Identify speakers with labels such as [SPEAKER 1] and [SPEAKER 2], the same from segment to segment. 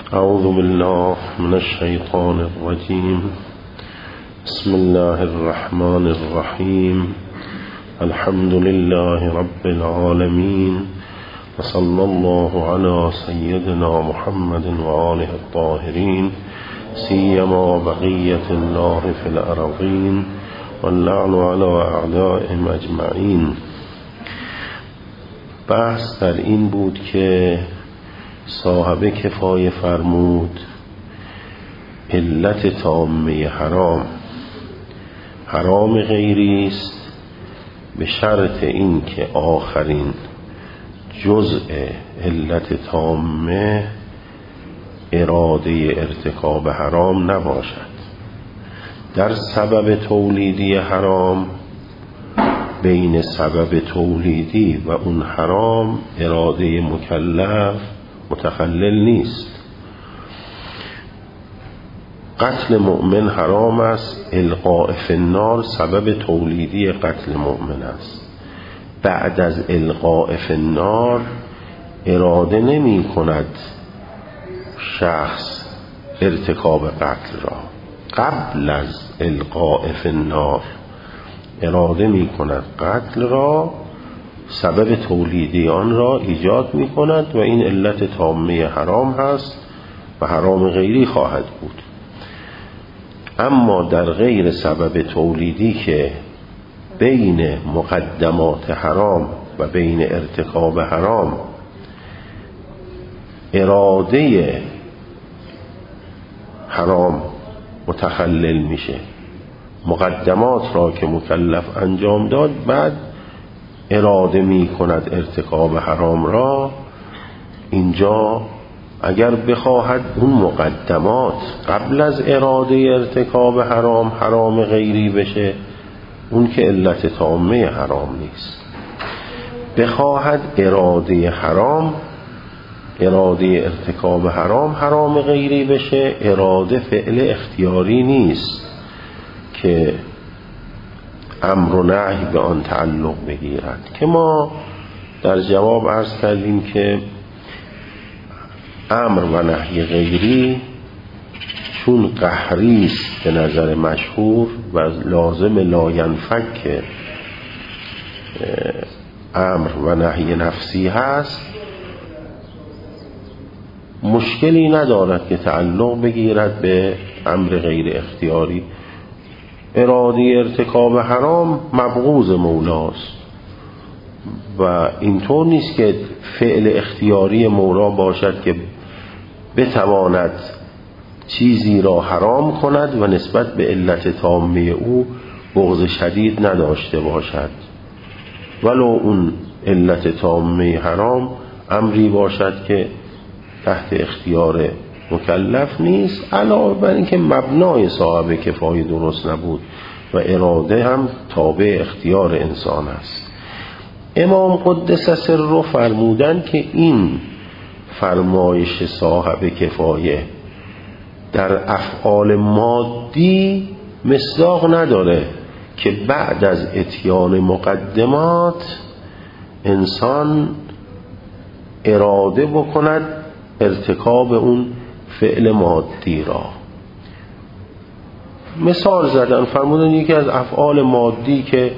[SPEAKER 1] اعوذ بالله من الشیطان الرجیم. بسم الله الرحمن الرحیم. الحمد لله رب العالمین و صلی الله علی سیدنا محمد و آله الطاهرین سیما بقیة الله فی الارضین واللعن علی اعدائهم اجمعین. بحث در این بود که صاحب کفایه فرمود علت تامه حرام غیری است به شرط این که آخرین جزء علت تامه اراده ارتکاب حرام نباشد. در سبب تولیدی حرام بین سبب تولیدی و اون حرام اراده مکلف متخلل نیست. قتل مؤمن حرام است، القاء فی النار سبب تولیدی قتل مؤمن است. بعد از القاء فی النار اراده نمی کند شخص ارتکاب قتل را. قبل از القاء فی النار اراده می کند قتل را، سبب تولیدی آن را ایجاد می کند و این علت تامه حرام هست و حرام غیری خواهد بود. اما در غیر سبب تولیدی که بین مقدمات حرام و بین ارتکاب حرام اراده حرام متخلل میشه، مقدمات را که مکلف انجام داد بعد اراده می کند ارتکاب حرام را، اینجا اگر بخواهد اون مقدمات قبل از اراده ارتکاب حرام غیری بشه، اون که علت تامه حرام نیست. بخواهد اراده ارتکاب حرام غیری بشه، اراده فعل اختیاری نیست که امر و نهی به آن تعلق بگیرد، که ما در جواب عرض کردیم که امر و نهی غیری چون قهری است به نظر مشهور و لازم لا ینفک امر و نهی نفسی هست، مشکلی ندارد که تعلق بگیرد به امر غیر اختیاری. اراده ارتکاب حرام مبغوض مولاست و اینطور نیست که فعل اختیاری مولا باشد که بتواند چیزی را حرام کند و نسبت به علت تامه او بغض شدید نداشته باشد، ولو اون علت تامه حرام امری باشد که تحت اختیار مکلف نیست، علاوه بر اینکه مبنای صاحب کفایه درست نبود و اراده هم تابع اختیار انسان است. امام قدس سره فرمودن که این فرمایش صاحب کفایه در افعال مادی مصداق نداره که بعد از اتیان مقدمات انسان اراده بکند ارتکاب اون فعل مادی را. مثال زدن، فرمودن یکی از افعال مادی که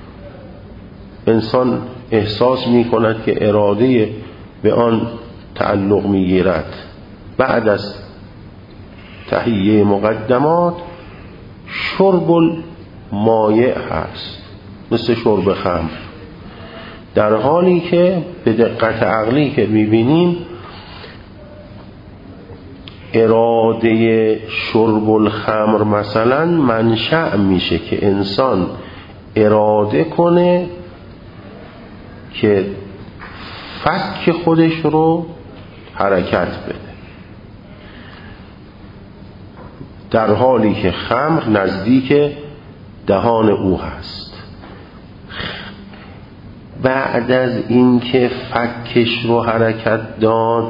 [SPEAKER 1] انسان احساس می کند که اراده به آن تعلق می گیرد بعد از تهیه مقدمات، شرب المایع هست، مثل شرب خمر، در حالی که به دقت عقلی که می بینیم اراده شرب الخمر مثلا منشأ میشه که انسان اراده کنه که فک خودش رو حرکت بده، در حالی که خمر نزدیک دهان او هست. بعد از اینکه فکش رو حرکت داد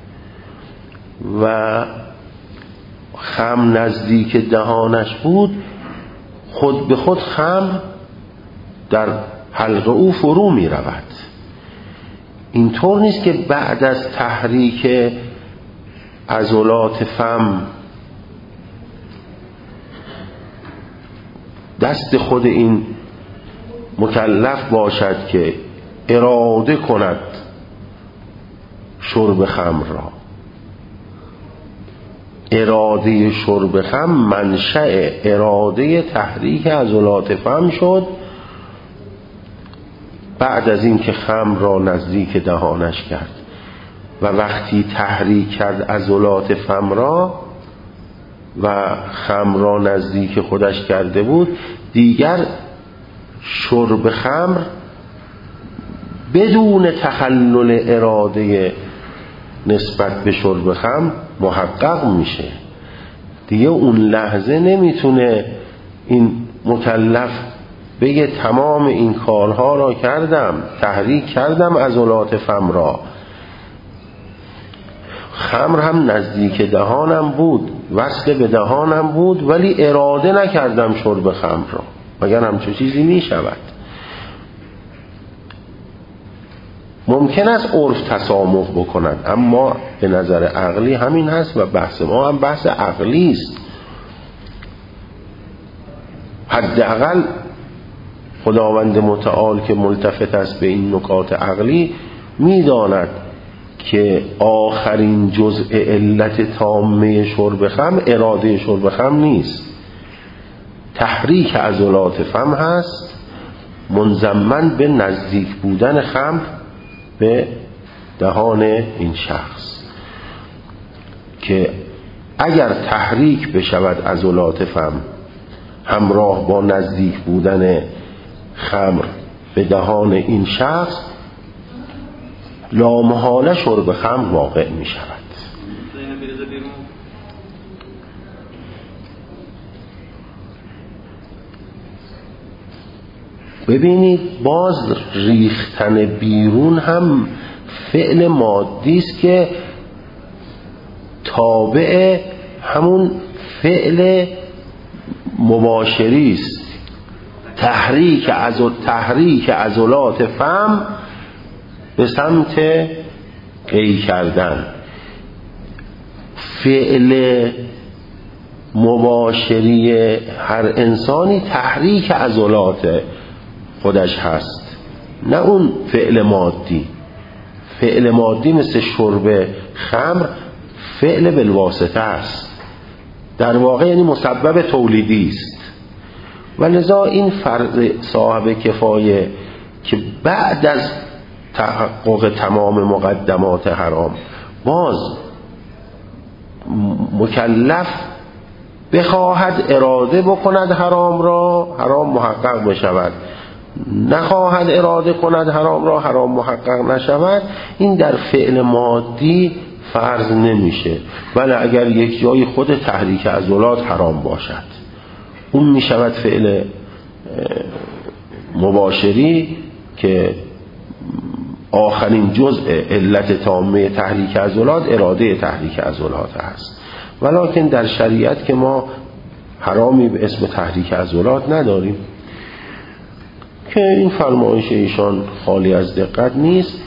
[SPEAKER 1] و خمر نزدیک دهانش بود، خود به خود خمر در حلق او فرو می رود. اینطور نیست که بعد از تحریک عضلات فم دست خود این مکلف باشد که اراده کند شرب خمر را. اراده شرب خمر منشأ اراده تحریک عضلات فم شد بعد از این که خمر را نزدیک دهانش کرد و وقتی تحریک کرد عضلات فم را و خمر را نزدیک خودش کرده بود، دیگر شرب خمر بدون تخلل اراده نسبت به شرب خمر محقق میشه. دیگه اون لحظه نمیتونه این مکلف بگه تمام این کارها را کردم، تحریک کردم عضلات فم را، خمر هم نزدیک دهانم بود، وصل به دهانم بود، ولی اراده نکردم شرب خمر را. مگر همچون چیزی می شود؟ ممکن است عرف تسامح بکند، اما به نظر عقلی همین هست و بحث ما هم بحث عقلی است. حداقل خداوند متعال که ملتفت است به این نکات عقلی می‌داند که آخرین جزء علت تامه شرب خمر اراده شرب خمر نیست، تحریک عضلات فم هست منضمن به نزدیک بودن خمر به دهان این شخص، که اگر تحریک بشود عضلات فم همراه با نزدیک بودن خمر به دهان این شخص، لامحاله شرب خمر واقع می شود. ببینید باز ریختن بیرون هم فعل مادی است که تابع همون فعل مباشری است. تحریک عضلات فم به سمت قی کردن. فعل مباشری هر انسانی تحریک عضلات خودش هست، نه اون فعل مادی. فعل مادی مثل شرب خمر فعل بالواسطه است، در واقع یعنی مسبب تولیدی است. و لذا این فرد صاحب کفایه که بعد از تحقق تمام مقدمات حرام باز مکلف بخواهد اراده بکند حرام را، حرام محقق بشود، نخواهد اراده کند حرام را، حرام محقق نشود، این در فعل مادی فرض نمیشه. ولی اگر یک جای خود تحریک عضلات حرام باشد، اون میشود فعل مباشری که آخرین جزء علت تامه تحریک عضلات اراده تحریک عضلات است. ولکن در شریعت که ما حرامی به اسم تحریک عضلات نداریم، که این فرمایش ایشان خالی از دقت نیست.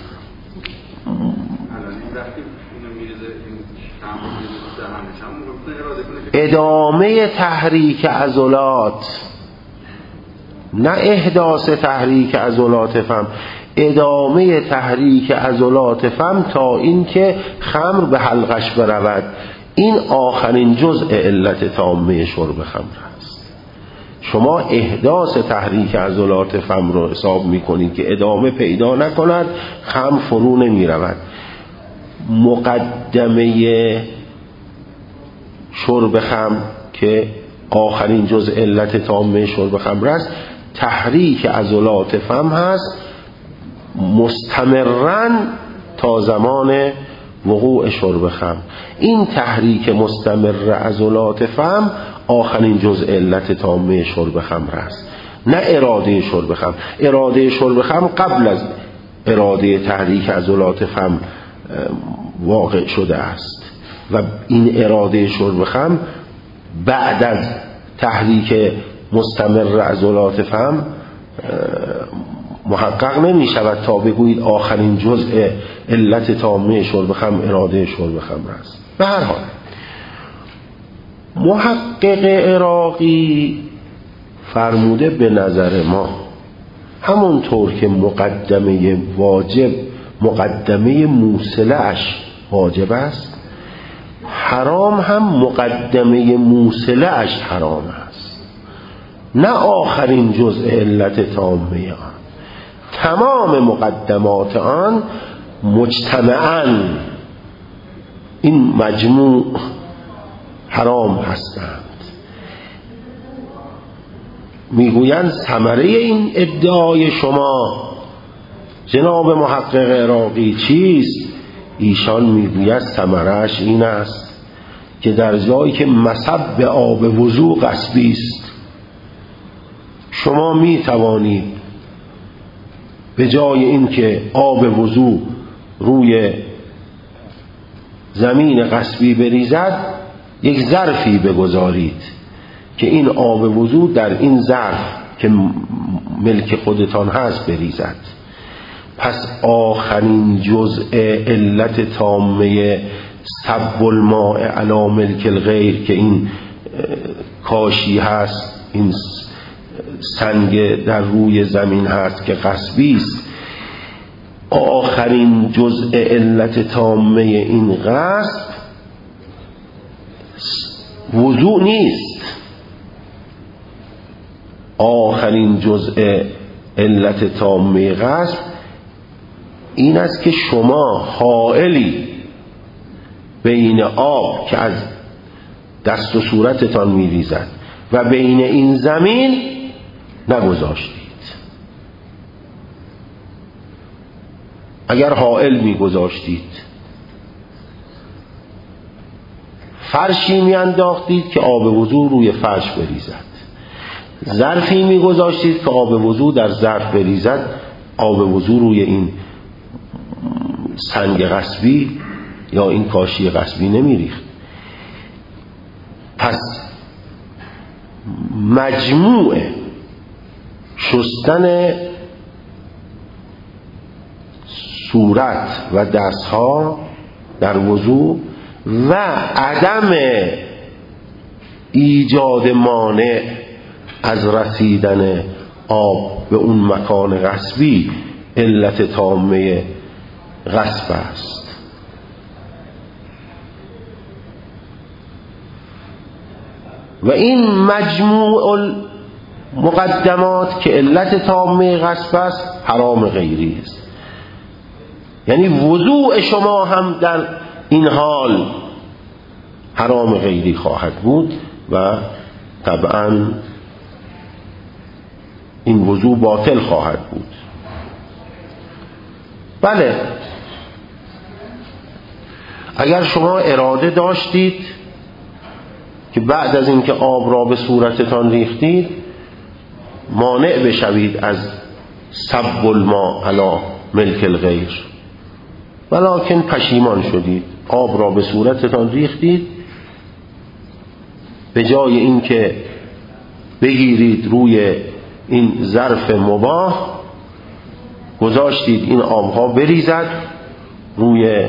[SPEAKER 1] ادامه تحریک عضلات، نه احداث تحریک عضلات فم، ادامه تحریک عضلات فم تا اینکه خمر به حلقش برود، این آخرین جزء علت تامه شرب خمر است. شما احداث تحریک عضلات فم رو حساب میکنید که ادامه پیدا نکند، خمر فرو نمی رود. مقدمه شرب خمر که آخرین جزء علت تامه شرب خمر است، تحریک عضلات فم هست مستمرن تا زمان وقوع شرب خمر. این تحریک مستمر عضلات فم آخرین جزء علت تامه شرب خمر است، نه اراده شرب خمر. اراده شرب خمر قبل از اراده تحریک عضلات فم واقع شده است و این اراده شرب خمر بعد از تحریک مستمر عضلات فم محقق نمی شود تا بگویید آخرین جزء علت تامه شرب خمر اراده شرب خمر است. به هر حال محقق عراقی فرموده به نظر ما همونطور که مقدمه واجب مقدمه موصله اش واجب است، حرام هم مقدمه موصله اش حرام است، نه آخرین جزء علت تامه آن. تمام مقدمات آن مجتمعاً این مجموع حرام هستند. میگویند ثمره این ادعای شما جناب محقق عراقی چیست؟ ایشان میگوید ثمره‌اش این است که در جایی که مصب آب وضو غصبی است، شما میتوانید به جای این که آب وضو روی زمین غصبی بریزد یک ظرفی بگذارید که این آب وضو در این ظرف که ملک خودتان هست بریزد. پس آخرین جزء علت تامه سب الماء علی ملک الغیر که این کاشی هست، این سنگ در روی زمین هست که غصبی است، آخرین جزء علت تامه این غصب وضوء نیست. آخرین جزء علت تامه غصب این است که شما حائلی بین آب که از دست و صورتتان میریزد و بین این زمین نگذاشتید. اگر حائل میگذاشتید، فرشی میانداختید که آب وضو روی فرش بریزد، ظرفی میگذاشتید که آب وضو در ظرف بریزد، آب وضو روی این سنگ غصبی یا این کاشی غصبی نمیریخت. پس مجموع شستن صورت و دستها در وضو و عدم ایجاد مانع از رسیدن آب به اون مکان غصبی علت تامه غصب است. و این مجموع مقدمات که علت تامه غصب است حرام غیری است. یعنی وضوء شما هم در این حال حرام غیری خواهد بود و طبعا این وضوء باطل خواهد بود. بله، اگر شما اراده داشتید که بعد از اینکه آب را به صورتتان ریختید مانع بشوید از سب الماء علی ملک الغیر، ولکن پشیمان شدید، آب را به صورتتان ریختید، به جای اینکه بگیرید روی این ظرف مباح گذاشتید این آبها بریزد روی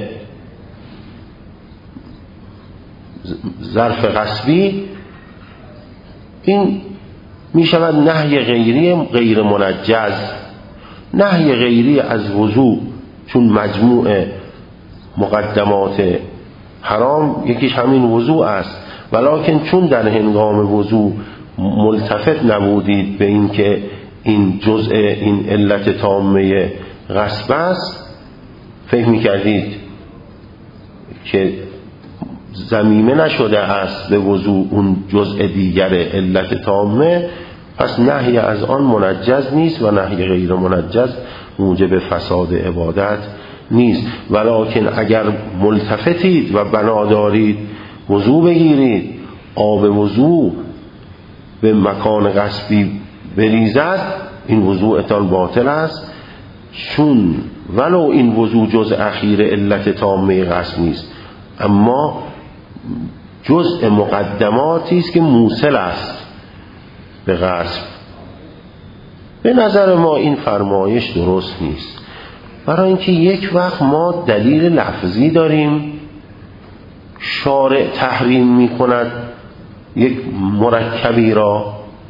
[SPEAKER 1] ظرف غصبی، این می شود نهی غیری غیر منجز. نهی غیری از وضوء چون مجموع مقدمات حرام یکیش همین وضوء است، ولکن چون در هنگام وضوء ملتفت نبودید به این که این جزء این علت تامه غصب است، فکر می‌کردید که ضمیمه نشده است به وضوء اون جزء دیگر علت تامه، پس نهی از آن منجز نیست و نهی غیر منجز موجب فساد عبادت نیست. ولکن اگر ملتفتید و بنا دارید وضوء بگیرید، آب وضوء به مکان غصبی بریزد، این وضوءتان باطل است، چون ولو این وضوء جزء اخیر علت تامه غصب نیست، اما جزء مقدماتی است که موصل است به غصب. به نظر ما این فرمایش درست نیست، برای اینکه یک وقت ما دلیل لفظی داریم شارع تحریم می کند یک مرکبی را،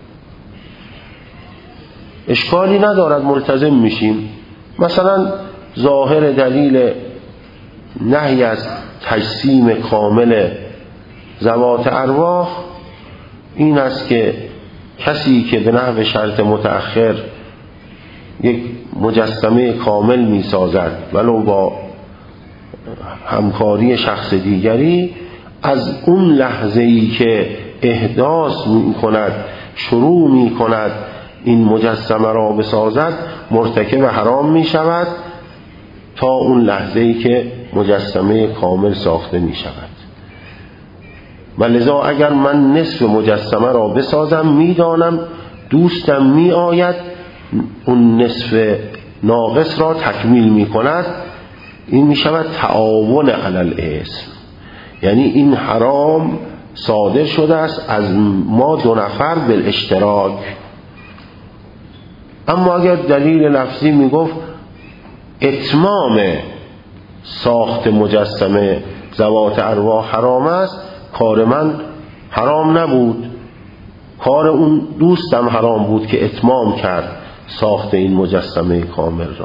[SPEAKER 1] اشکالی ندارد، ملتزم میشیم. مثلا ظاهر دلیل نهی از تجسیم کامل ذوات ارواح این است که کسی که به نحو شرط متأخر یک مجسمه کامل می سازد ولو با همکاری شخص دیگری، از اون لحظه‌ای که احداث می کند، شروع می کند این مجسمه را بسازد، مرتکب حرام می شود تا اون لحظه‌ای که مجسمه کامل ساخته می شود. و لذا اگر من نصف مجسمه را بسازم، میدانم دوستم می آید اون نصف ناقص را تکمیل می کند، این می شود تعاون علی الاسم، یعنی این حرام صادر شده است از ما دو نفر بالاشتراک. اما اگر دلیل لفظی می گفت اتمام ساخت مجسمه ذوات ارواح حرام است، کار من حرام نبود، کار اون دوستم حرام بود که اتمام کرد ساخت این مجسمه کامل را.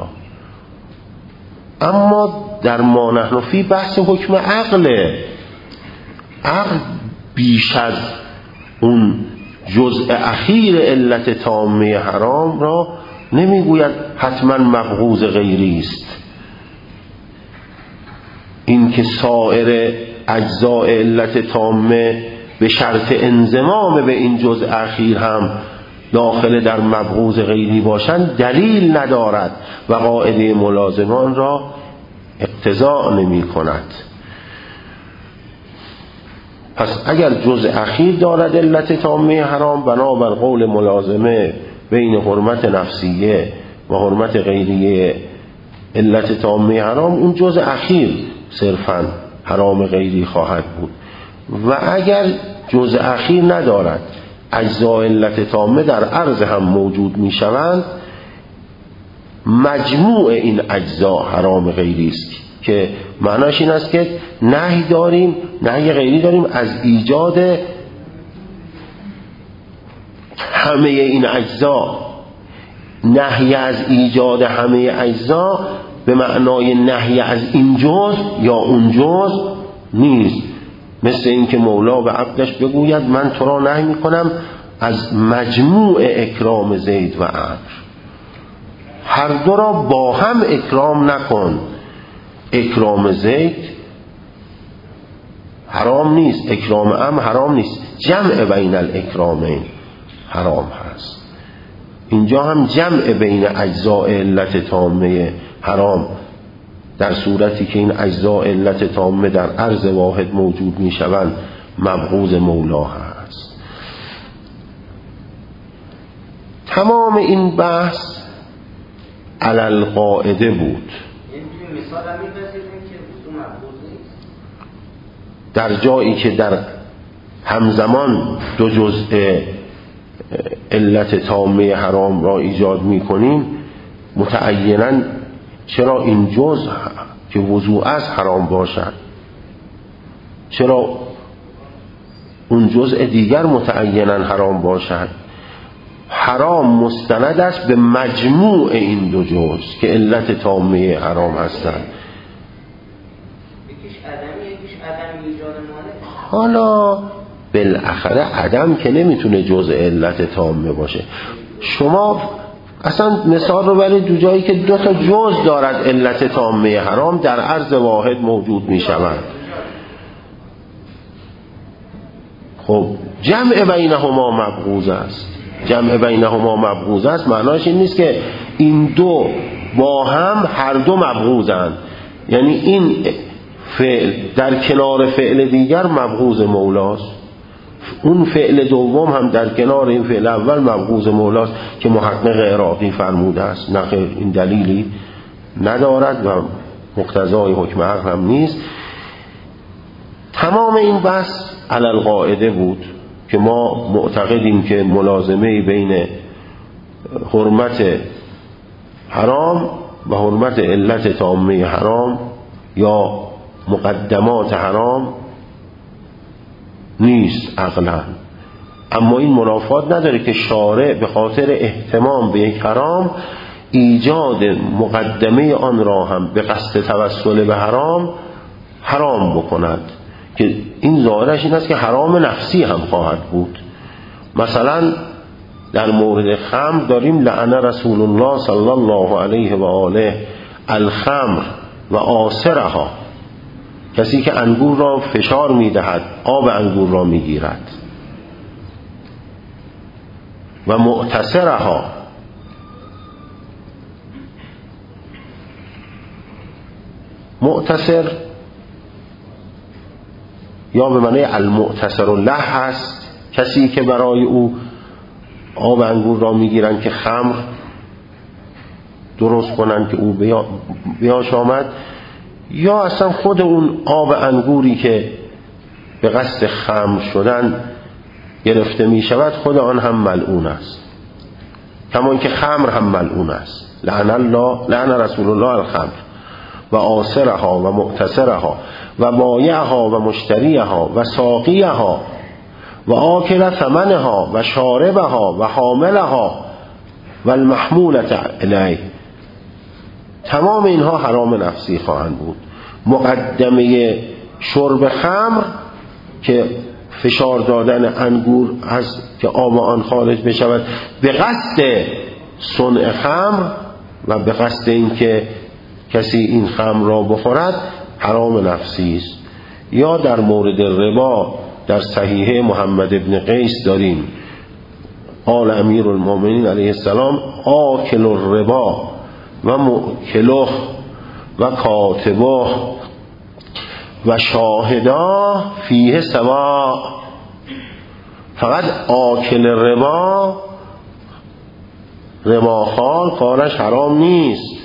[SPEAKER 1] اما در ما نحن فی بحث حکم عقله، عقل بیش از اون جزء اخیر علت تامه حرام را نمیگوید حتما مبغوض غیری است. این که سایر اجزاء علت تامه به شرط انضمام به این جزء اخیر هم داخل در مبغوض غیری باشند دلیل ندارد و قاعده ملازمان را اقتضا نمی کند. پس اگر جزء اخیر دارد علت تامه حرام، بنابر قول ملازمه بین حرمت نفسیه و حرمت غیریه علت تامه حرام، اون جزء اخیر صرفاً حرام غیری خواهد بود. و اگر جزء اخیر ندارد، اجزاء علت تامه در عرض هم موجود می شوند، مجموع این اجزا حرام غیری است، که معناش این است که نهی غیری داریم از ایجاد همه این اجزا. نهی از ایجاد همه اجزا به معنای نهی از این جزء یا اون جزء نیست. مثل این که مولا به عبدش بگوید من تو را نهی میکنم از مجموع اکرام زید و عمرو، هر دو را با هم اکرام نکن. اکرام زید حرام نیست، اکرام عمرو حرام نیست، جمع بین الاکرامین حرام هست. اینجا هم جمع بین اجزاء علت تامه حرام در صورتی که این اجزاء علت تامه در عرض واحد موجود می شوند مبغوض مولا هست. تمام این بحث علی القاعده بود. در جایی که در همزمان دو جزء علت تامه حرام را ایجاد می کنیم، متعیناً چرا این جزء که وضوع از حرام باشد، چرا اون جزء دیگر متعیناً حرام باشد؟ حرام مستند است به مجموع این دو جزء که علت تامه حرام هستند.
[SPEAKER 2] یکیش عدمی، یکیش عدم ایجاد مانع.
[SPEAKER 1] حالا بالاخره عدم که نمیتونه جزء علت تامه باشه. شما اصلا مثال رو برید دو جایی که دو تا جزء دارد علت تامه حرام در عرض واحد موجود می شوند. خب جمع بینهما مبغوض است. جمع بینهما مبغوض است معناش این نیست که این دو با هم هر دو مبغوضند، یعنی این فعل در کنار فعل دیگر مبغوض مولاست، اون فعل دوم هم در کنار این فعل اول مبغوض مولاست که محقق عراقی فرموده است. نه این دلیلی ندارد و مقتضای حکم عقل هم نیست. تمام این بحث علی القاعده بود که ما معتقدیم که ملازمه بین حرمت حرام و حرمت علت تامه حرام یا مقدمات حرام نیست عقلا، اما این منافات نداره که شارع به خاطر اهتمام به یک حرام ایجاد مقدمه آن را هم به قصد توسل به حرام بکند، که این ظاهرش این است که حرام نفسی هم خواهد بود. مثلا در مورد خمر داریم لعن رسول الله صلی الله علیه و آله الخمر و آسرها، کسی که انگور را فشار میدهد، آب انگور را میگیرد، و معتصرها، معتصر یا به معنی المعتصر له هست کسی که برای او آب انگور را میگیرن که خمر درست کنن که او بیاش آمد، یا اصلا خود اون آب انگوری که به قصد خمر شدن گرفته می شود خود آن هم ملعون است، کما اینکه خمر هم ملعون است. لعن رسول الله الخمر و آسرها و معتصرها و بایعها و مشتریها و ساقیها و آکل ثمنها و شاربها و حاملها و المحمولة الیه. تمام اینها حرام نفسی خواهند بود. مقدمه شرب خمر که فشار دادن انگور هست که آب آن خارج بشود به قصد صنع خمر و به قصد اینکه کسی این خمر را بخورد حرام نفسی است. یا در مورد ربا در صحیحه محمد ابن قیس داریم قال امیر المؤمنین علیه السلام آکل الربا و مؤکله و کاتبه و شاهدا فیه سواء. فقط آکل رباخوار کارش حرام نیست،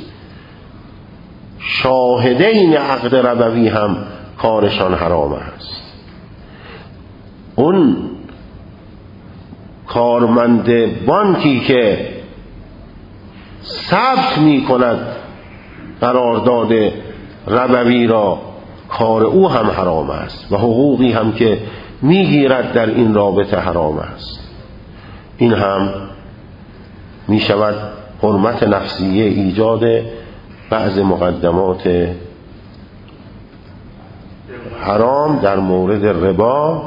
[SPEAKER 1] شاهدین عقد ربوی هم کارشان حرام است. اون کارمند بانکی که ثبت می کند قرارداد ربوی را کار او هم حرام است و حقوقی هم که میگیرد در این رابطه حرام است. این هم می شود حرمت نفسیه ایجاد بعض مقدمات حرام در مورد ربا.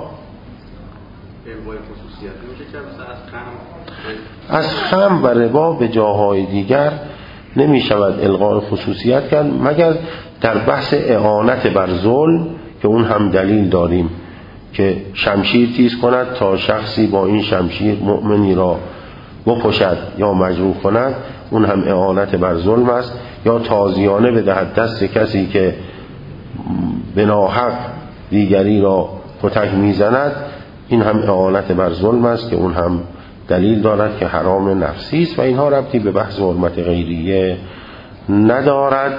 [SPEAKER 1] از خمر و ربا به جاهای دیگر نمی شود الغاء خصوصیت کرد مگر در بحث اعانت بر ظلم که اون هم دلیل داریم که شمشیر تیز کند تا شخصی با این شمشیر مؤمنی را بکشد یا مجروح کند، اون هم اعانت بر ظلم است. یا تازیانه بدهد دست کسی که به ناحق دیگری را کتک میزند، این هم اعانت بر ظلم است که اون هم دلیل دارد که حرام نفسی است و اینها ربطی به بحث حرمت غیریه ندارد.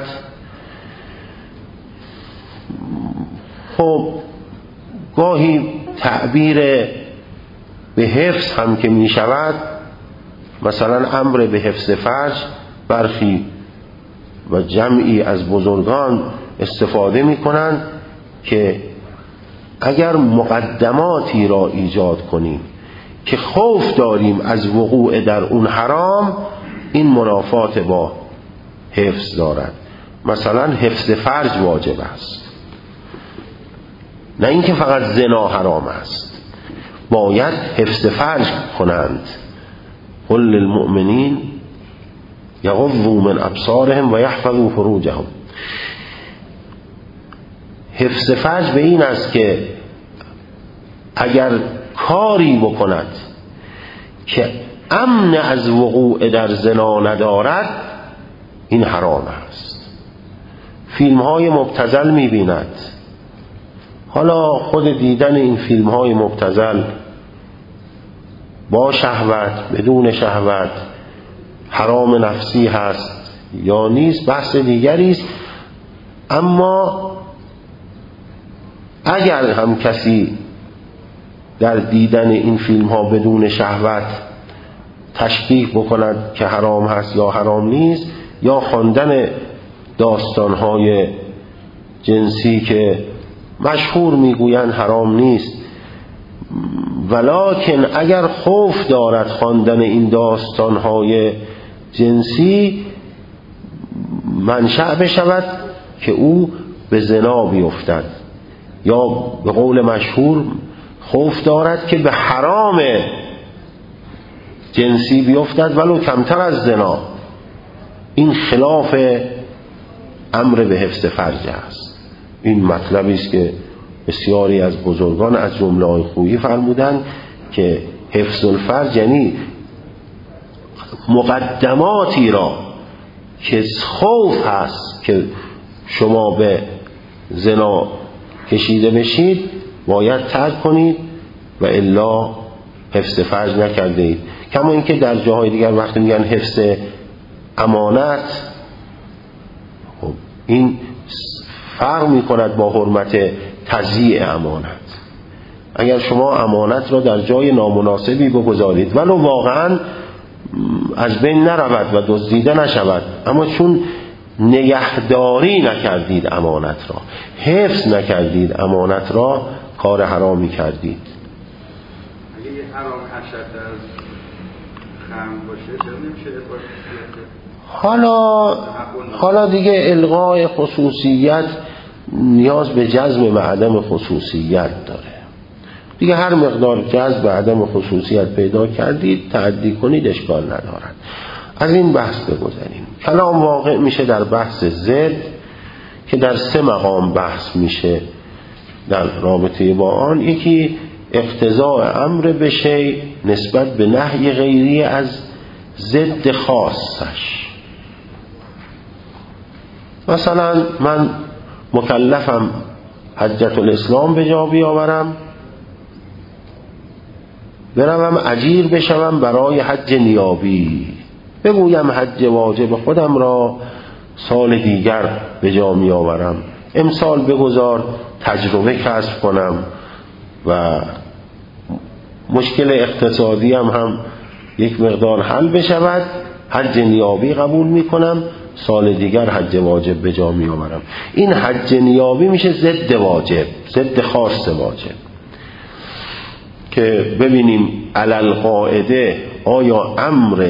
[SPEAKER 1] خب گاهی تعبیر به حفظ هم که می شود، مثلا امر به حفظ فرج، برخی و جمعی از بزرگان استفاده می کنند که اگر مقدماتی را ایجاد کنیم که خوف داریم از وقوع در اون حرام، این منافات با حفظ دارد. مثلا حفظ فرج واجب است، نه اینکه فقط زنا حرام است، باید حفظ فرج کنند. قل للمؤمنین یغضوا من ابصارهم و یحفظوا فروجهم. حفظ فرج به این است که اگر کاری بکند که امن از وقوع در زنا ندارد، این حرام است. فیلم های مبتذل می‌بیند، حالا خود دیدن این فیلم های مبتذل با شهوت بدون شهوت حرام نفسی هست یا نیست بحث دیگری است. اما اگر هم کسی در دیدن این فیلم ها بدون شهوت تشکیک بکند که حرام هست یا حرام نیست، یا خواندن داستان های جنسی که مشهور میگویند حرام نیست ولکن اگر خوف دارد خواندن این داستانهای جنسی منشأ بشود که او به زنا بیفتد، یا به قول مشهور خوف دارد که به حرام جنسی بیفتد ولو کمتر از زنا. این خلاف امر به حفظ فرج است. این مطلبی است که بسیاری از بزرگان از جمله آقای خویی فرمودند که حفظ الفرج یعنی مقدماتی را که خوف هست که شما به زنا کشیده بشید باید ترک کنید و الا حفظ فرج نکرده اید. کما اینکه در جاهای دیگر وقتی میگن حفظ امانت، خب این فرق میکند با حرمت تضییع امانت. اگر شما امانت را در جای نامناسبی بگذارید ولو واقعا از بین نرود و دزدیده نشود، اما چون نگهداری نکردید امانت را، حفظ نکردید امانت را، کار حرامی کردید.
[SPEAKER 3] اگه یه حرام حشر از خم باشه چرا نمیشه
[SPEAKER 1] حالا دیگه الغای خصوصیت نیاز به جذب و عدم خصوصیت داره دیگه. هر مقدار جذب و عدم خصوصیت پیدا کردید تعدی کنید، اشکال ندارد. از این بحث بگذاریم. کلام واقع میشه در بحث ضد که در 3 مقام بحث میشه در رابطه با آن. یکی اقتضاء امر به شیء نسبت به نهی غیری از ضد خاصش. مثلا من مکلفم حجت الاسلام به جا بیاورم، بروم اجیر بشوم برای حج نیابی، بگویم حج واجب خودم را سال دیگر به جا می آورم، امسال بگذار تجربه کسب کنم و مشکل اقتصادی هم یک مقدار حل بشود، حج نیابی قبول می کنم، سال دیگر حج واجب به جا می آورم. این حج نیابی میشه ضد واجب، ضد خاص واجب. که ببینیم علل قاعده آیا امر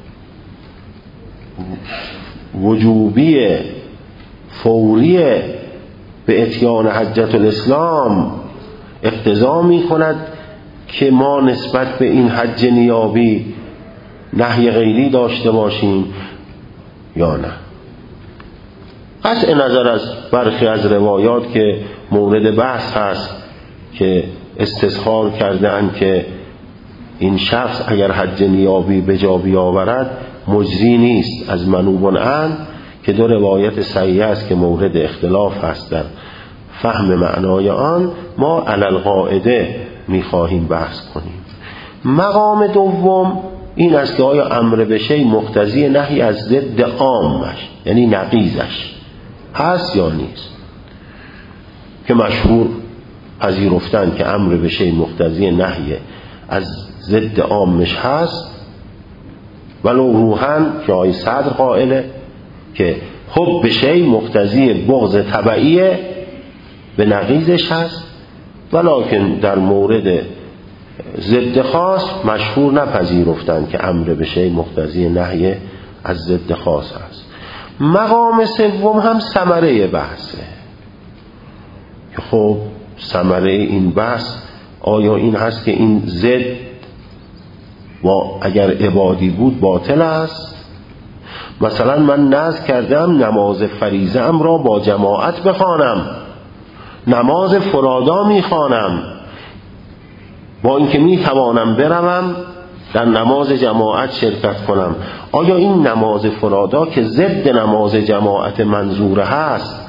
[SPEAKER 1] وجوبی فوری به اتیان حجت الاسلام اقتضا می کند که ما نسبت به این حج نیابی نهی غیری داشته باشیم یا نه؟ قطع نظر از برخی از روایات که مورد بحث هست که استظهار کردند که این شخص اگر حج نیابی به جا بیاورد مجزی نیست از منوب عنه، که 2 روایت صحیح است که مورد اختلاف هست در فهم معنای آن. ما علل قاعده می‌خواهیم بحث کنیم. مقام دوم این است که آیا امر به شیء مقتضی نهی از ضد عامش یعنی نقیضش هست یا نیست، که مشهور پذیرفتن که امر به شیء مقتضی نهی از ضد عامش هست، ولو روحاً که آیه صدر قائله که حب به شیء مقتضی بغض تبعیه به نقیضش هست، ولکن در مورد ضد خاص مشهور نپذیرفتن که امر به شیء مقتضی نهی از ضد خاص هست. مقام سوم هم ثمره بحثه که خب ثمره این بحث آیا این هست که این ضد و اگر عبادی بود باطل است؟ مثلا من نذر کردم نماز فریضه ام را با جماعت بخوانم، نماز فرادا میخوانم، با اینکه میتوانم بروم در نماز جماعت شرکت کنم، آیا این نماز فرادا که ضد نماز جماعت منظوره هست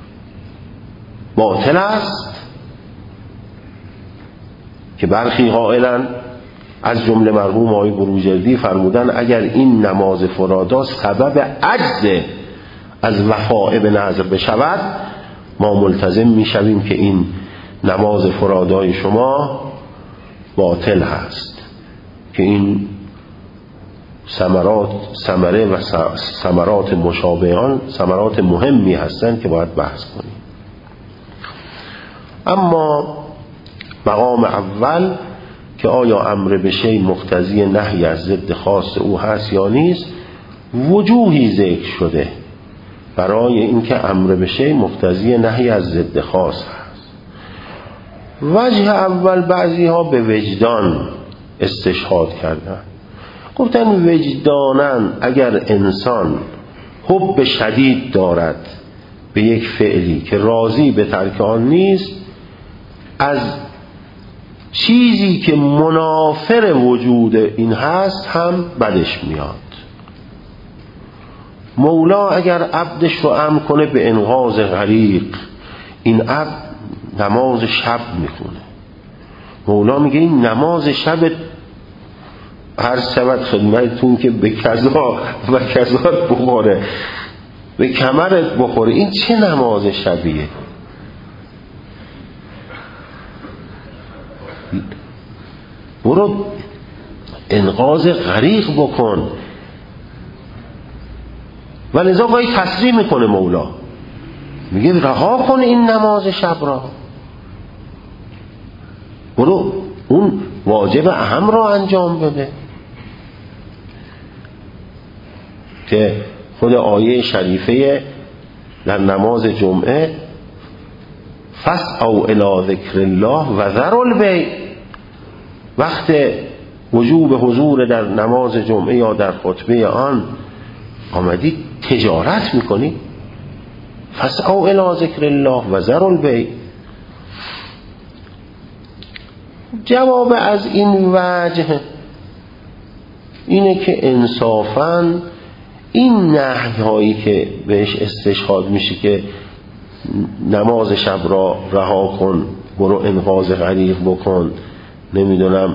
[SPEAKER 1] باطل است؟ که برخی قائلن از جمله مرحوم آقای بروجردی فرمودن اگر این نماز فرادا سبب عجز از وفاء به نذر بشود ما ملتزم میشویم که این نماز فرادای شما باطل هست. که این ثمره و ثمرات مشابهان ثمرات مهمی هستند که باید بحث کنیم. اما مقام اول که آیا امر به شیء مقتضی نهی از ضد خاص او هست یا نیست، وجوهی ذکر شده برای اینکه امر به شیء مقتضی نهی از ضد خاص هست. وجه اول بعضی ها به وجدان استشهاد کردن، گفتن وجدانن اگر انسان حب شدید دارد به یک فعلی که راضی به ترک آن نیست، از چیزی که منافر وجود این هست هم بدش میاد. مولا اگر عبدش رو امر کنه به انقاذ غریق، این عبد نماز شب میخونه، مولا میگه این نماز شب هر شبت خدمتتون که به کذا و کذا بخوره، به کمرت بخوره، این چه نماز شبیه؟ برو انقاذ غریق بکن. و لذا گاهی تصریح میکنه مولا، میگه رها کن این نماز شب را، برو اون واجب اهم را انجام بده. که خود آیه شریفه در نماز جمعه فاسعوا الی ذکر الله و ذروا البیع، وقت وجوب حضور در نماز جمعه یا در خطبه آن آمدی تجارت میکنی، فاسعوا الی ذکر الله و ذروا البیع. جواب از این وجه اینه که انصافاً این نهی هایی که بهش استشهاد میشه که نماز شب را رها کن، برو انقاذ غریق بکن، نمیدونم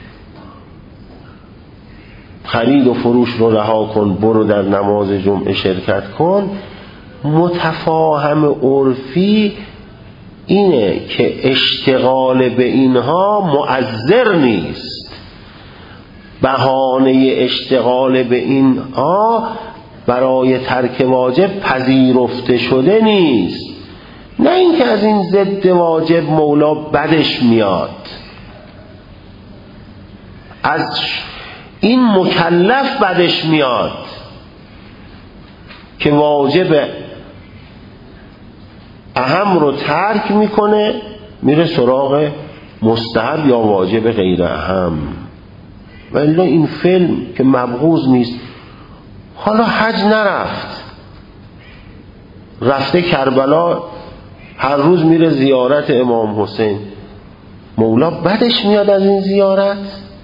[SPEAKER 1] خرید و فروش رو رها کن، برو در نماز جمعه شرکت کن، متفاهم عرفی اینه که اشتغال به اینها مؤثر نیست، بهانه اشتغال به اینها برای ترک واجب پذیرفته شده نیست. نه اینکه از این ضد واجب مولا بدش میاد، از این مکلف بدش میاد که واجب اهم رو ترک میکنه، میره سراغ مستحب یا واجب غیر اهم. ولی این فیلم که مبغوض نیست، حالا حج نرفت، رفته کربلا، هر روز میره زیارت امام حسین، مولا بدش میاد از این زیارت؟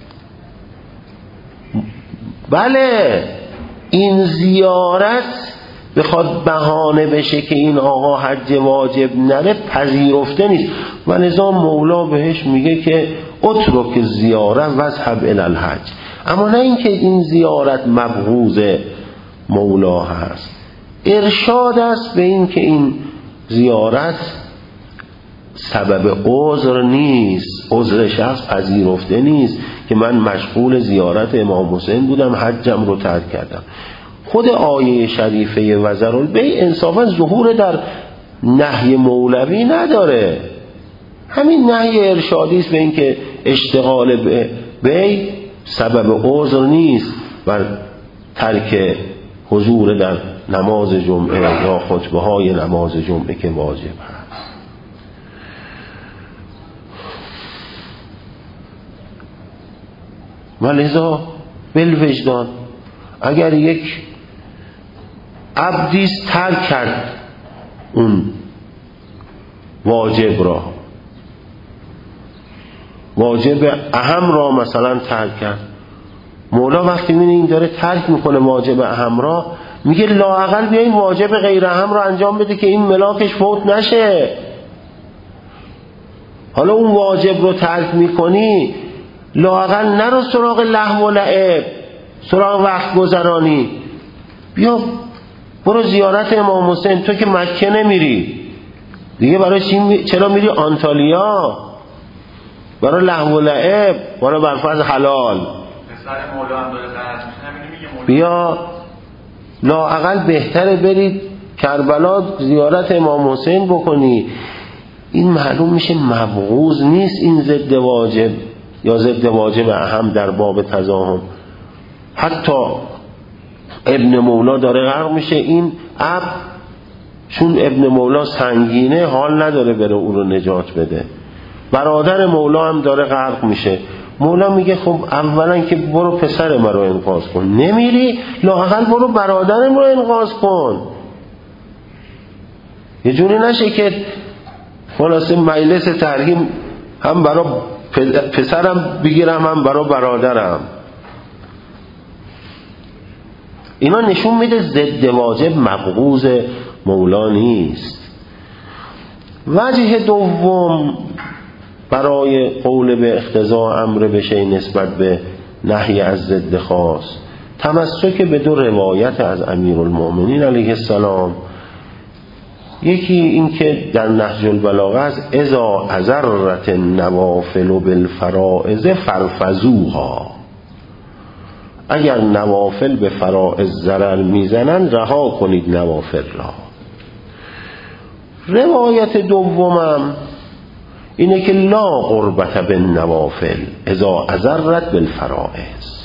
[SPEAKER 1] بله، این زیارت بخواد بهانه بشه که این آقا حج واجب نره پذیرفته نیست و لذا مولا بهش میگه که اترک زیارت واذهب الی الحج. اما نه اینکه این زیارت مبغوض مولا هست، ارشاد است به این که این زیارت سبب عذر نیست، عذر شخص پذیرفته نیست که من مشغول زیارت امام حسین بودم حجم رو ترک کردم. خود آیه شریفه و ذروا البیع انصافا ظهور در نهی مولوی نداره، همین نهی ارشادی است به این که اشتغال به بیع سبب عذر نیست و ترک حضور در نماز جمعه یا خطبه های نماز جمعه که واجب هست. ولذا بالوجدان اگر یک عبدیست ترک کرد اون واجب را، واجب اهم را مثلا ترک کرد، مولا وقتی می‌بینه این داره ترک میکنه واجب اهم را، میگه لااقل بیا این واجب غیر اهم را انجام بده که این ملاکش فوت نشه. حالا اون واجب رو ترک میکنی، لااقل نرو سراغ لهو و لعب، سراغ وقت گذرانی، بیا برو زیارت امام حسین. تو که مکه نمیری دیگه، برای چرا میری آنتالیا؟ برای لهو و لعب، برای برفرض حلال. بیا لااقل بهتره برید کربلا زیارت امام حسین بکنی. این معلوم میشه مبغوض نیست این ضد واجب یا ضد واجب اهم در باب تزاحم. حتی ابن مولا داره غرق میشه، این اب چون ابن مولا سنگینه حال نداره بره او رو نجات بده. برادر مولا هم داره غرق میشه. مولا میگه خب اولا که برو پسر من رو انقاذ کن، نمیری لااقل برو برادرم رو انقاذ کن. یه جوری نشه که خلاصه مجلس ترحیم هم برای پسرم بگیرم هم برای برادرم. اینا نشون میده ضد واجب مبغوض مولا نیست. وجه دوم برای قول به اقتضاء امر بشه نسبت به نهی از ضد خاص، تمسک به دو روایت از امیرالمؤمنین علیه السلام. یکی این که در نهج البلاغه است اذا اضرت النوافل بالفرائض فرفضوها، اگر نوافل به فرائض ضرر میزنن رها کنید نوافل را. روایت دومم اینه که لا قربت بالنوافل اذا اضرت بالفرائض.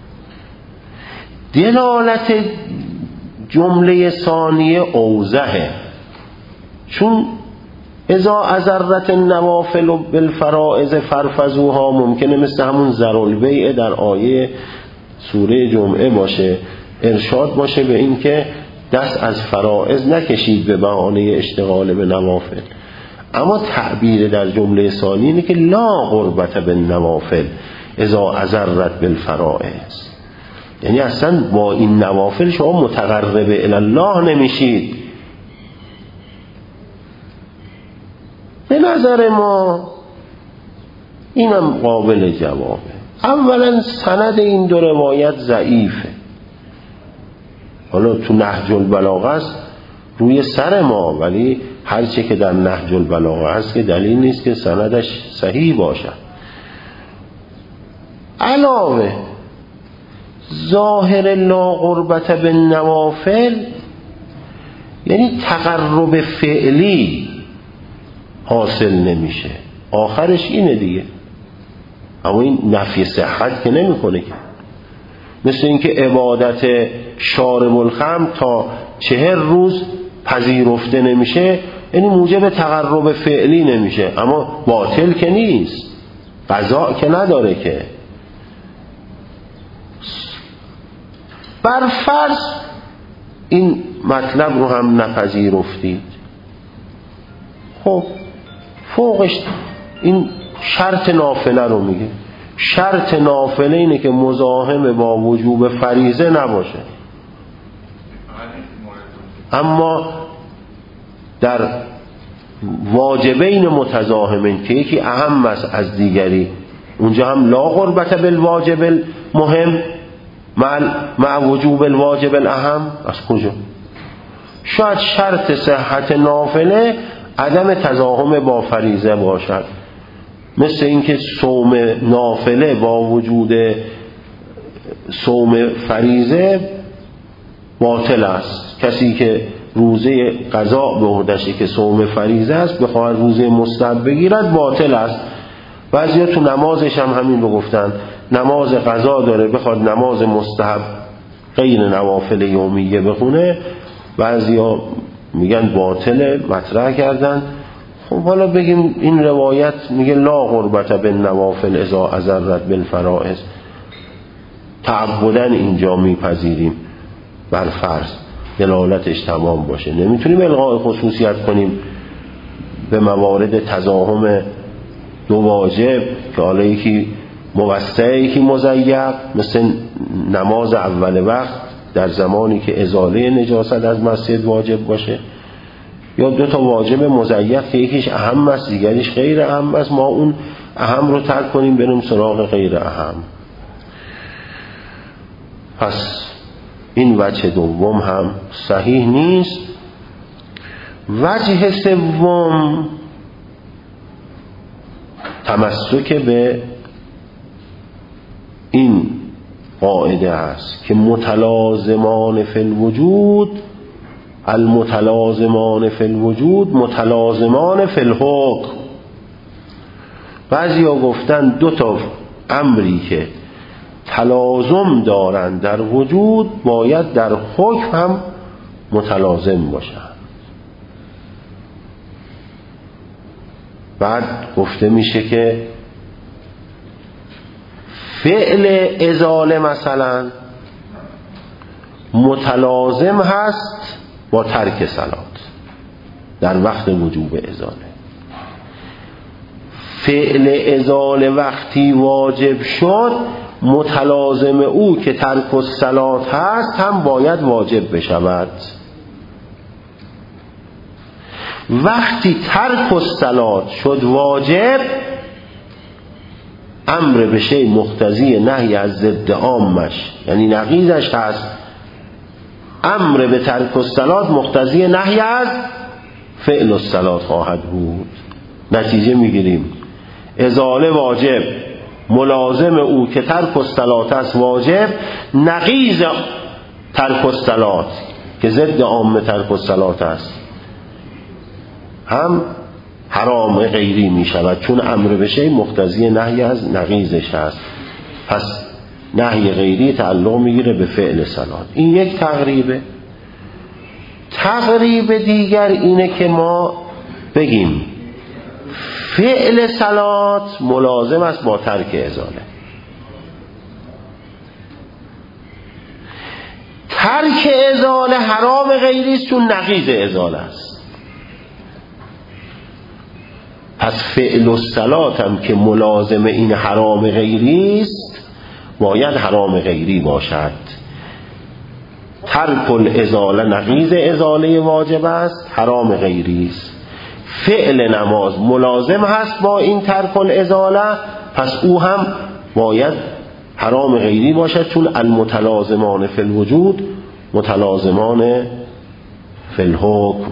[SPEAKER 1] دلالت جمله ثانیه اوضحه، چون اذا اضرت النوافل بالفرائض فرفضوها ممکنه مثل همون ذرالبیع در آیه سوره جمعه باشه، ارشاد باشه به این که دست از فرائض نکشید به بهانه اشتغال به نوافل. اما تعبیر در جمله ثانی اینه که لا قربت بالنوافل اذا اضرت بالفرائض، یعنی اصلا با این نوافل شما متقرب الی الله نمیشید. به نظر ما اینم قابل جوابه. اولا سند این دو روایت ضعیفه، حالا تو نهج البلاغه است روی سر ما، ولی هرچه که در نهج البلاغه است که دلیل نیست که سندش صحیح باشد. علاوه ظاهر لا قربت بالنوافل یعنی تقرب فعلی حاصل نمیشه، آخرش اینه دیگه. اما این نفی صحت که نمی کنه که، مثل اینکه عبادت شارب الخمر تا 40 روز پذیرفته نمیشه، یعنی موجب تقرب فعلی نمیشه، اما باطل که نیست، قضا که نداره که. بر فرض این مطلب رو هم نپذیرفتید، خب فوقش این شرط نافله رو میگه. شرط نافله اینه که مزاحم با وجوب فریضه نباشه. اما در واجبین متزاحمین که یکی اهم است از دیگری، اونجا هم لا قربت بالواجب المهم مع وجوب الواجب الاهم. از کجا؟ شاید شرط صحت نافله عدم تزاحم با فریضه باشد، مثل اینکه صوم نافله با وجود صوم فریضه باطل است. کسی که روزه قضا به عهده‌شه که صوم فریضه است بخواد روزه مستحب بگیرد باطل است. بعضیا تو نمازش هم همین رو گفتن، نماز قضا داره بخواد نماز مستحب غیر نوافل یومیه بخونه، بعضیا میگن باطله، مطرح کردن. خب حالا بگیم این روایت میگه لا قربت بالنوافل اذا اضرت بالفرائض، تعبدن اینجا میپذیریم بر فرض دلالتش تمام باشه. نمیتونیم الغاء خصوصیت کنیم به موارد تزاحم دو واجب که حالا یکی موسع یکی مضیق، مثل نماز اول وقت در زمانی که ازاله نجاست از مسجد واجب باشه، یا دو تا واجب مضیق که یکیش اهم است دیگریش غیر اهم است، ما اون اهم رو ترک کنیم بریم سراغ غیر اهم. پس این وجه دوم هم صحیح نیست. وجه سوم تمسک به این قاعده است که متلازمان فی الوجود المتلازمان فی الوجود متلازمان فی الحکم. بعضیا گفتن دو تا امری که تلازم دارند در وجود باید در حکم هم متلازم باشند. بعد گفته میشه که فعل ازاله مثلا متلازم هست با ترک صلات در وقت وجوب ازاله. فعل ازاله وقتی واجب شد متلازم او که ترک الصلات هست هم باید واجب بشود. وقتی ترک الصلات شد واجب، امر به شیء مقتضی نهی از ضد عامش یعنی نقیضش هست. امر به ترک الصلات مقتضی نهی از فعل الصلات خواهد بود. نتیجه میگیریم ازاله واجب، ملازم او که ترک الصلات است واجب، نقیض ترک الصلات که ضد عام ترک الصلات است هم حرام غیری می شود، چون امر بشه مقتضی نهی از نقیضش هست. پس نهی غیری تعلق میگیره به فعل صلات. این یک تقریبه. تقریب دیگر اینه که ما بگیم فعل صلات ملازم است با ترک ازاله. ترک ازاله حرام غیری است چون نقیض ازاله است. پس فعل الصلات هم که ملازم این حرام غیری است باید حرام غیری باشد. ترک الازاله نقیض ازاله واجب است، حرام غیری است. فعل نماز ملازم هست با این ترک الازاله، پس او هم باید حرام غیری باشد، چون المتلازمان فی الوجود متلازمان فی الحکم.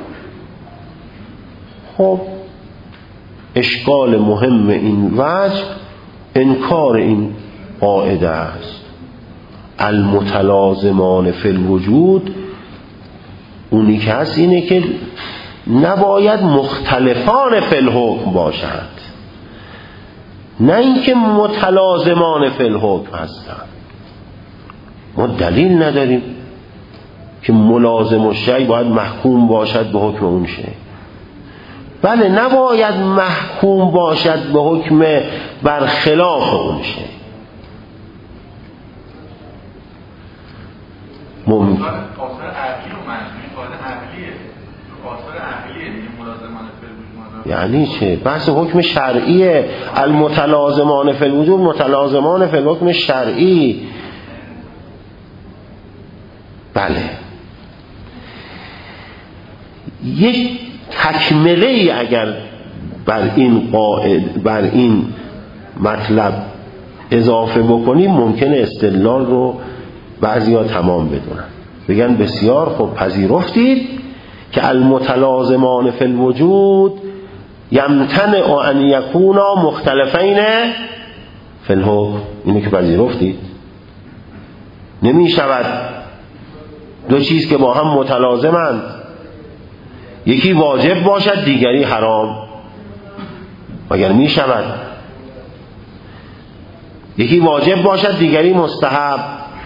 [SPEAKER 1] خب اشکال مهم این وجه انکار این قاعده است. المتلازمان فی الوجود اونی که هست اینه که نباید مختلفان فی الحکم باشند، نه اینکه متلازمان فی الحکم هستند. ما دلیل نداریم که ملازم الشیء باید محکوم باشد به حکم اون شیء. بله نباید محکوم باشد به حکم برخلاف اون شیء. ممکن
[SPEAKER 3] آثار عقلی و منطقی قاعده عقلیه، آثار عقلیه دیگه ملازمان فی الوجود.
[SPEAKER 1] یعنی چه؟ بحث حکم شرعیه. المتلازمان فی الوجود متلازمان فی الحکم شرعی. بله یک تکمله ای اگر بر این مطلب اضافه بکنیم ممکنه استدلال رو بعضیا تمام بدونن، بگن بسیار خوب پذیرفتید که المتلازمان فی الوجود یمتنع ان یکونا مختلفین فی الحکم. اینو که پذیرفتید نمی شود دو چیز که با هم متلازمند یکی واجب باشد دیگری حرام. مگر می شود؟ یکی واجب باشد دیگری مستحب.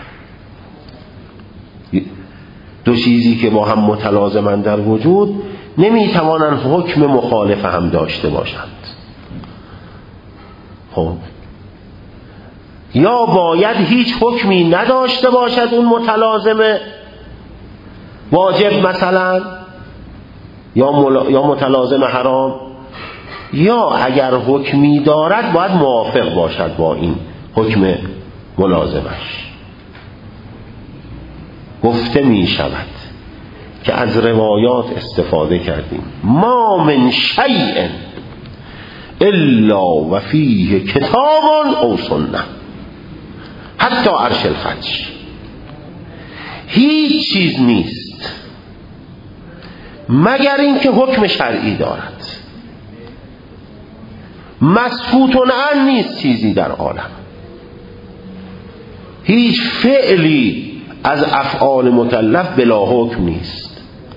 [SPEAKER 1] دو چیزی که با هم متلازمند در وجود نمی توانند حکم مخالف هم داشته باشند. خب یا باید هیچ حکمی نداشته باشد اون متلازمه واجب مثلا، یا متلازم حرام، یا اگر حکمی دارد باید موافق باشد با این حکم ملازمش. گفته می شود که از روایات استفاده کردیم ما من شیء الا و فیه کتاب او سنه، حتی عرش الخدش. هیچ چیز نیست مگر اینکه حکم شرعی دارد. مسکوتون عن نیست چیزی در عالم. هیچ فعلی از افعال مکلف بلا حکم نیست.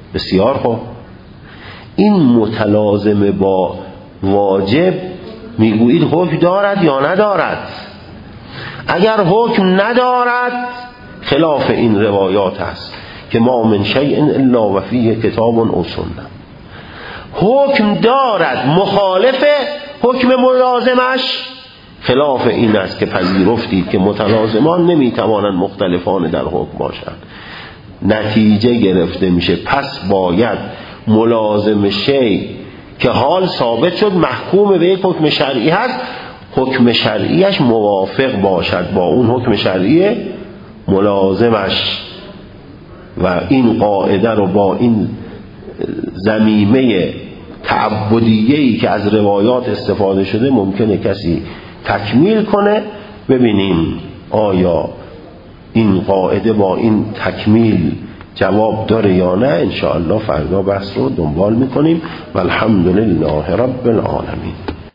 [SPEAKER 1] بسیار خوب. این متلازمه با واجب میگویید حکم دارد یا ندارد؟ اگر حکم ندارد خلاف این روایات است که ما من شیء الا و فیه کتاب او سنه. حکم دارد مخالف حکم ملازمش، خلاف این است که پذیرفتید که متلازمان نمیتوانند مختلفان در حکم باشند. نتیجه گرفته میشه پس باید ملازم شیء که حال ثابت شد محکوم به یک حکم شرعی هست، حکم شرعیش موافق باشد با اون حکم شرعی ملازمش. و این قاعده رو با این ضمیمه تعبدیه‌ای که از روایات استفاده شده ممکنه کسی تکمیل کنه. ببینیم آیا این قاعده با این تکمیل جواب داره یا نه. انشاءالله فردا بحث رو دنبال میکنیم. والحمدلله رب العالمین.